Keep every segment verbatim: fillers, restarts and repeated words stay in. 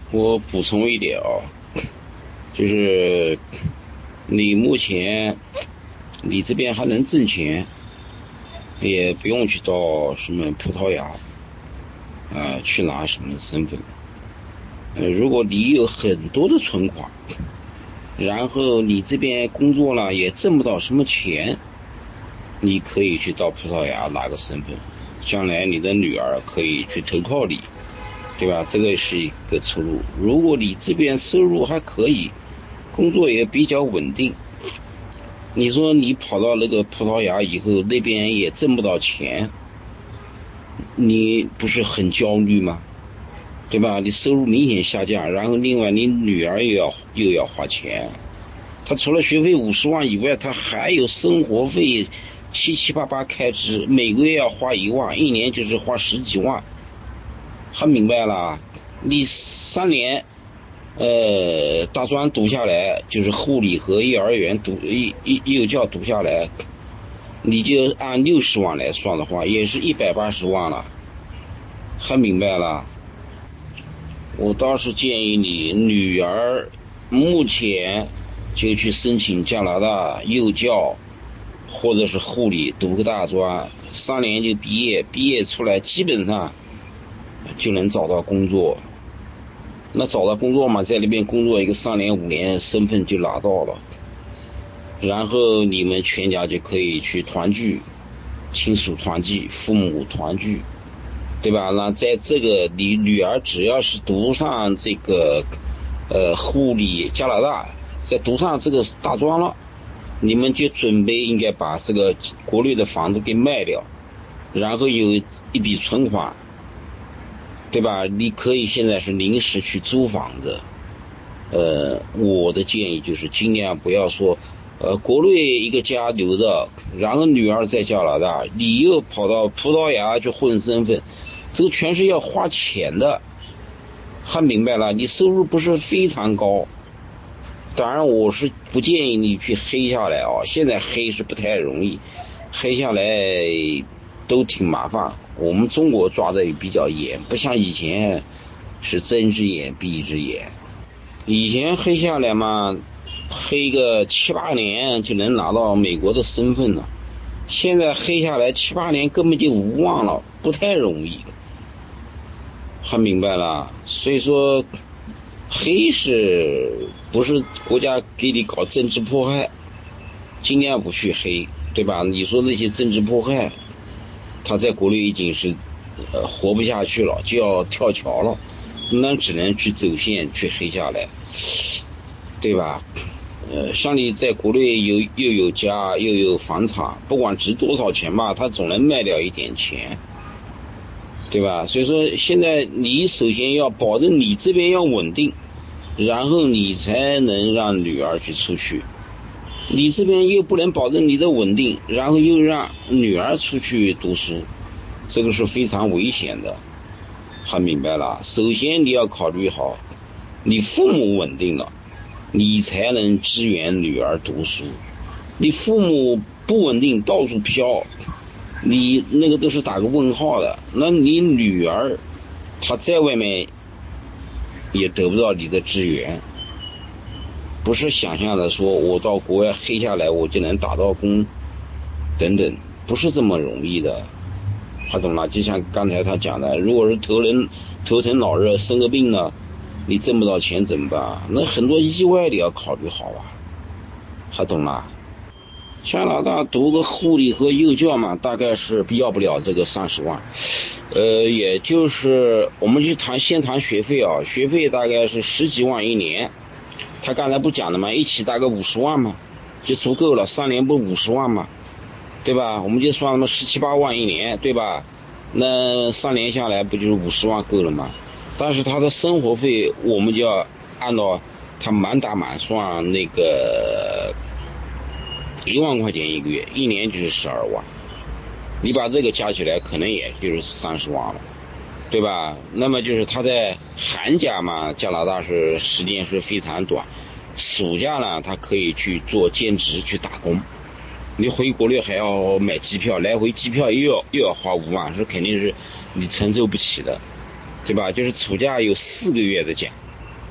我补充一点啊，就是你目前你这边还能挣钱，也不用去到什么葡萄牙啊去拿什么身份。呃，如果你有很多的存款，然后你这边工作了也挣不到什么钱，你可以去到葡萄牙拿个身份，将来你的女儿可以去投靠你，对吧？这个是一个出路。如果你这边收入还可以，工作也比较稳定，你说你跑到那个葡萄牙以后，那边也挣不到钱，你不是很焦虑吗？对吧？你收入明显下降，然后另外你女儿又要又要花钱，她除了学费五十万以外，她还有生活费七七八八开支，每个月要花一万，一年就是花十几万。还明白了？你三年呃大专读下来，就是护理和幼儿园读幼幼教读下来，你就按六十万来算的话，也是一百八十万了。还明白了？我倒是建议你女儿目前就去申请加拿大幼教或者是护理，读个大专，三年就毕业，毕业出来基本上就能找到工作。那找到工作嘛，在那边工作一个三年五年，身份就拿到了，然后你们全家就可以去团聚，亲属团聚，父母团聚，对吧？那在这个你女儿只要是读上这个呃护理加拿大，再读上这个大专了，你们就准备应该把这个国内的房子给卖掉，然后有一笔存款，对吧？你可以现在是临时去租房子。呃，我的建议就是尽量不要说呃国内一个家留着，然后女儿在加拿大，你又跑到葡萄牙去混身份，这个全是要花钱的。还明白了？你收入不是非常高，当然我是不建议你去黑下来啊，现在黑是不太容易，黑下来都挺麻烦。我们中国抓的也比较严，不像以前是睁一只眼闭一只眼。以前黑下来嘛，黑个七八年就能拿到美国的身份了，现在黑下来七八年根本就无望了，不太容易。还明白了？所以说黑是不是国家给你搞政治迫害，尽量不去黑，对吧？你说那些政治迫害，他在国内已经是呃活不下去了，就要跳槽了，那只能去走线去黑下来，对吧？呃，像你在国内有又有家又有房产，不管值多少钱吧，他总能卖掉一点钱，对吧？所以说现在你首先要保证你这边要稳定，然后你才能让女儿去出去。你这边又不能保证你的稳定，然后又让女儿出去读书，这个是非常危险的。还明白了？首先你要考虑好，你父母稳定了，你才能支援女儿读书。你父母不稳定，到处飘，你那个都是打个问号的。那你女儿她在外面也得不到你的支援，不是想象的说我到国外黑下来我就能打到工等等，不是这么容易的。他懂了？就像刚才他讲的，如果是头人头疼脑热生个病了，你挣不到钱怎么办？那很多意外你要考虑好啊。还懂了？加拿大读个护理和幼教嘛，大概是要不了这个三十万，呃，也就是我们就谈先谈学费啊，学费大概是十几万一年。他刚才不讲的嘛，一起大概五十万嘛，就足够了，三年不五十万嘛，对吧？我们就算那么十七八万一年，对吧？那三年下来不就是五十万够了吗？但是他的生活费我们就要按照他满打满算那个一万块钱一个月，一年就是十二万，你把这个加起来可能也就是三十万了，对吧？那么就是他在寒假嘛，加拿大是时间是非常短，暑假呢他可以去做兼职去打工，你回国内还要买机票，来回机票又要又要花五万，是肯定是你承受不起的，对吧？就是暑假有四个月的假，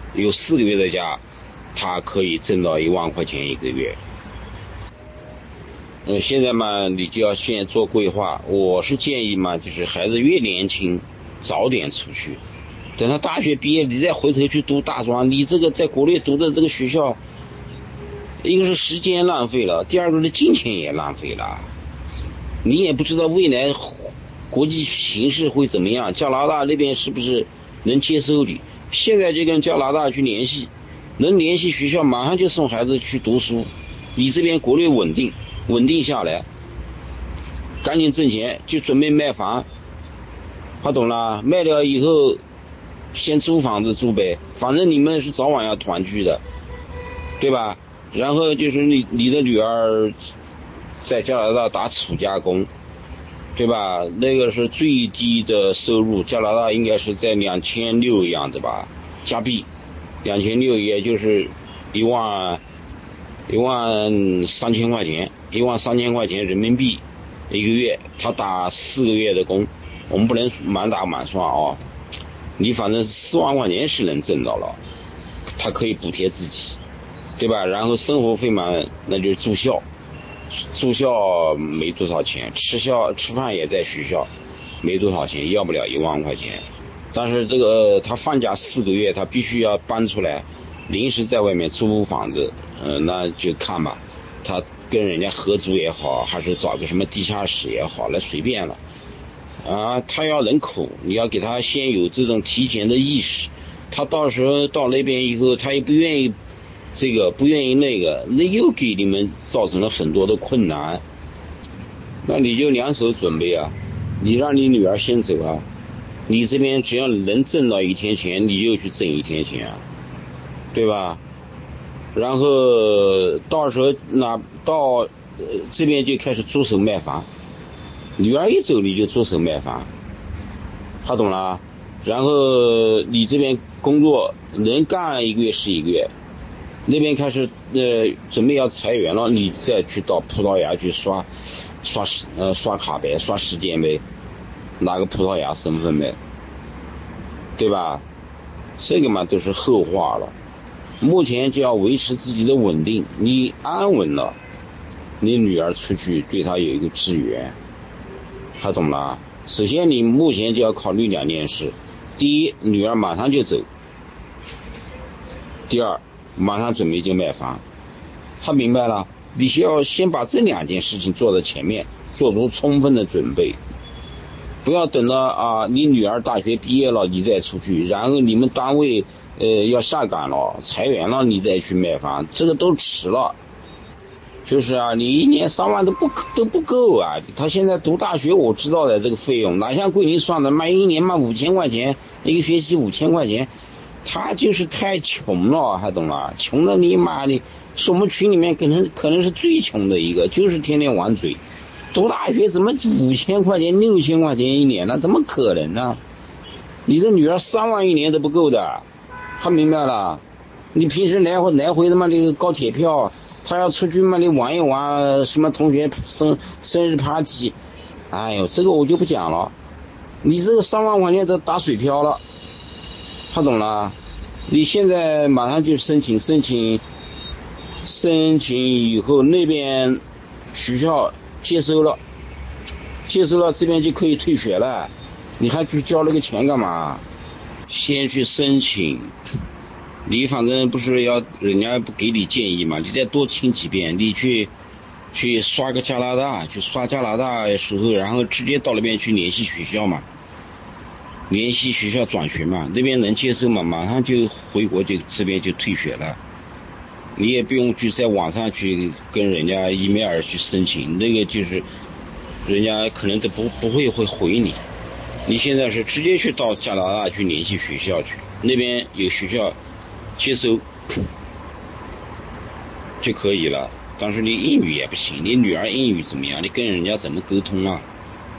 有四个月的假，他可以挣到一万块钱一个月。嗯，现在嘛，你就要先做规划。我是建议嘛，就是孩子越年轻，早点出去。等他大学毕业，你再回头去读大专，你这个在国内读的这个学校，一个是时间浪费了，第二个是金钱也浪费了。你也不知道未来国际形势会怎么样，加拿大那边是不是能接收你？现在就跟加拿大去联系，能联系学校，马上就送孩子去读书。你这边国内稳定，稳定下来，赶紧挣钱，就准备卖房。他懂了，卖了以后先租房子住呗，反正你们是早晚要团聚的，对吧？然后就是你你的女儿在加拿大打储加工，对吧？那个是最低的收入，加拿大应该是在两千六样子吧，加币两千六，也就是一万一万三千块钱，一万三千块钱人民币一个月，他打四个月的工，我们不能满打满算啊，你反正四万块钱是能挣到了，他可以补贴自己，对吧？然后生活费嘛，那就是住校。住校没多少钱，吃校吃饭也在学校，没多少钱，要不了一万块钱。但是这个他放假四个月，他必须要搬出来，临时在外面租房子，呃，那就看吧，他跟人家合租也好，还是找个什么地下室也好，那随便了。啊，他要人口，你要给他先有这种提前的意识，他到时候到那边以后，他也不愿意。这个不愿意那个，那又给你们造成了很多的困难。那你就两手准备啊，你让你女儿先走啊，你这边只要能挣到一天钱，你就去挣一天钱啊，对吧？然后到时候那到、呃、这边就开始着手卖房，女儿一走你就着手卖房，他懂了。然后你这边工作能干一个月是一个月。那边开始呃准备要裁员了，你再去到葡萄牙去刷刷呃刷卡呗，刷时间呗，拿个葡萄牙身份呗，对吧？这个嘛都是后话了。目前就要维持自己的稳定，你安稳了，你女儿出去对她有一个支援，她懂了。首先你目前就要考虑两件事：第一，女儿马上就走；第二，马上准备就卖房。他明白了，你需要先把这两件事情做在前面，做出充分的准备，不要等到啊你女儿大学毕业了你再出去，然后你们单位呃要下岗了裁员了你再去卖房，这个都迟了。就是啊，你一年三万都不都不够啊！他现在读大学我知道的这个费用，哪像桂林算的，妈一年嘛五千块钱，一个学期五千块钱。他就是太穷了，还懂了？穷的你妈的，是我们群里面可能可能是最穷的一个，就是天天玩嘴。读大学怎么五千块钱、六千块钱一年呢？怎么可能呢？你的女儿三万一年都不够的，他明白了？你平时来回来回他妈这个高铁票，他要出去嘛，你玩一玩，什么同学生生日 party， 哎呦，这个我就不讲了。你这个三万块钱都打水漂了。他懂了，你现在马上就申请申请申请以后那边学校接收了，接收了这边就可以退学了，你还去交那个钱干嘛？先去申请，你反正不是要人家不给你建议嘛，你再多听几遍，你去去刷个加拿大，去刷加拿大的时候，然后直接到那边去联系学校嘛。联系学校转学嘛，那边能接受嘛，马上就回国就这边就退学了，你也不用去在网上去跟人家email去申请，那个就是人家可能都不不会会回你。你现在是直接去到加拿大去联系学校去，那边有学校接收就可以了。但是你英语也不行，你女儿英语怎么样？你跟人家怎么沟通啊？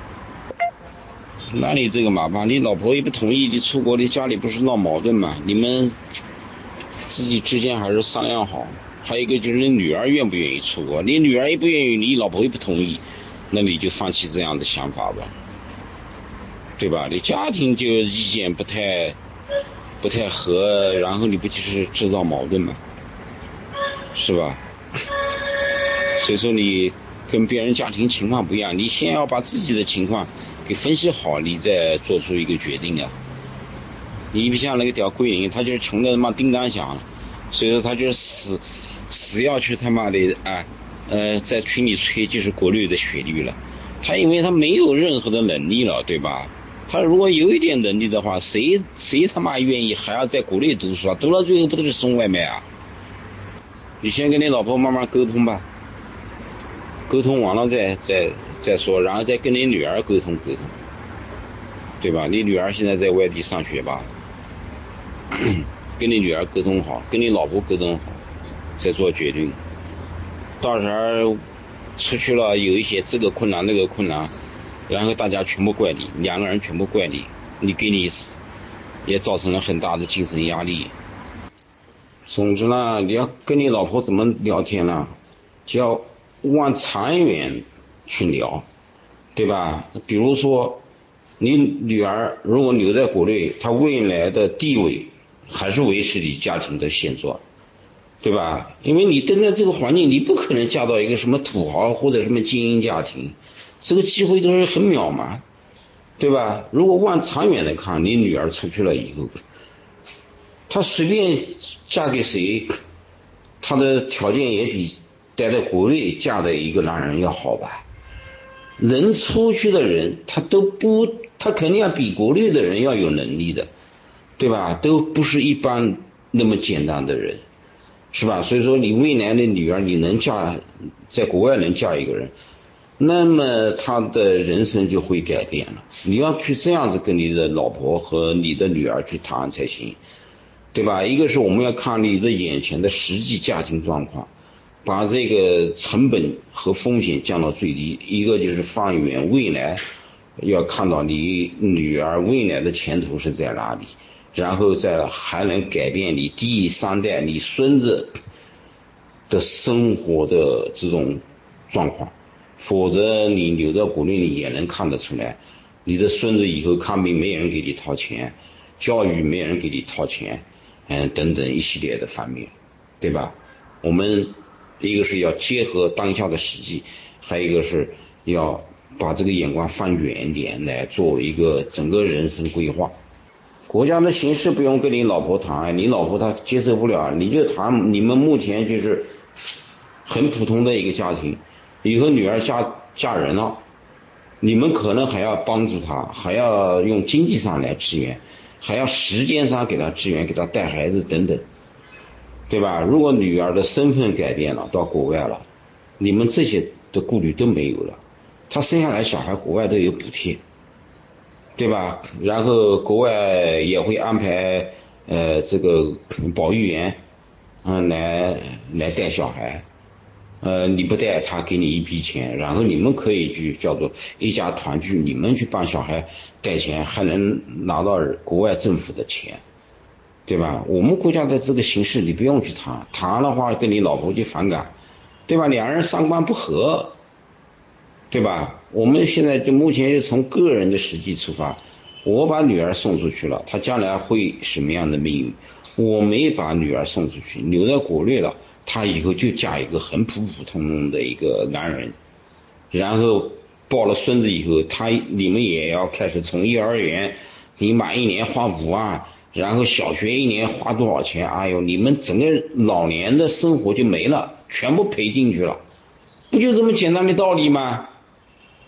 那你这个麻烦，你老婆也不同意，你出国，你家里不是闹矛盾嘛？你们自己之间还是商量好。还有一个就是你女儿愿不愿意出国，你女儿也不愿意，你老婆也不同意，那你就放弃这样的想法吧，对吧？你家庭就意见不太不太合，然后你不就是制造矛盾吗？是吧？所以说你跟别人家庭情况不一样，你先要把自己的情况给分析好，你再做出一个决定啊。你不像那个屌桂林，他就是穷的他妈叮当响，所以说他就是死死要去他妈的啊呃在群里吹就是国内的学历了。他因为他没有任何的能力了，对吧？他如果有一点能力的话，谁谁他妈愿意还要在国内读书啊？读到最后不都是送外卖啊？你先跟你老婆慢慢沟通吧，沟通完了再再再说，然后再跟你女儿沟通沟通，对吧？你女儿现在在外地上学吧，跟你女儿沟通好，跟你老婆沟通好，再做决定。到时候出去了有一些这个困难那个困难，然后大家全部怪你，两个人全部怪你，你给你也造成了很大的精神压力。总之呢，你要跟你老婆怎么聊天呢？就要往长远去聊，对吧？比如说你女儿如果留在国内，她未来的地位还是维持你家庭的现状，对吧？因为你蹲在这个环境，你不可能嫁到一个什么土豪或者什么精英家庭，这个机会都是很渺茫，对吧？如果往长远的看，你女儿出去了以后，她随便嫁给谁，她的条件也比待在国内嫁的一个男人要好吧？能出去的人，他都不，他肯定要比国内的人要有能力的，对吧？都不是一般那么简单的人，是吧？所以说你未来的女儿，你能嫁在国外能嫁一个人，那么她的人生就会改变了。你要去这样子跟你的老婆和你的女儿去谈才行，对吧？一个是我们要看你的眼前的实际家庭状况，把这个成本和风险降到最低；一个就是放远未来，要看到你女儿未来的前途是在哪里，然后再还能改变你第三代你孙子的生活的这种状况。否则你留在国内你也能看得出来，你的孙子以后看病没人给你掏钱，教育没人给你掏钱，嗯，等等一系列的方面，对吧？我们一个是要结合当下的实际，还有一个是要把这个眼光放远一点，来做一个整个人生规划。国家的形势不用跟你老婆谈，你老婆她接受不了，你就谈你们目前就是很普通的一个家庭，以后女儿嫁嫁人了，你们可能还要帮助她，还要用经济上来支援，还要时间上给她支援，给她带孩子等等，对吧？如果女儿的身份改变了，到国外了，你们这些的顾虑都没有了，她生下来小孩国外都有补贴，对吧？然后国外也会安排呃这个保育员嗯、呃、来来带小孩，呃你不带他给你一笔钱，然后你们可以去叫做一家团聚，你们去帮小孩带钱，还能拿到国外政府的钱，对吧？我们国家的这个形势你不用去谈，谈的话跟你老婆就反感，对吧？两人三观不合，对吧？我们现在就目前是从个人的实际出发，我把女儿送出去了，她将来会什么样的命运？我没把女儿送出去，留在国内了，她以后就嫁一个很普普通通的一个男人，然后抱了孙子以后，他你们也要开始从幼儿园，你满一年花五万，然后小学一年花多少钱？哎呦，你们整个老年的生活就没了，全部赔进去了，不就这么简单的道理吗？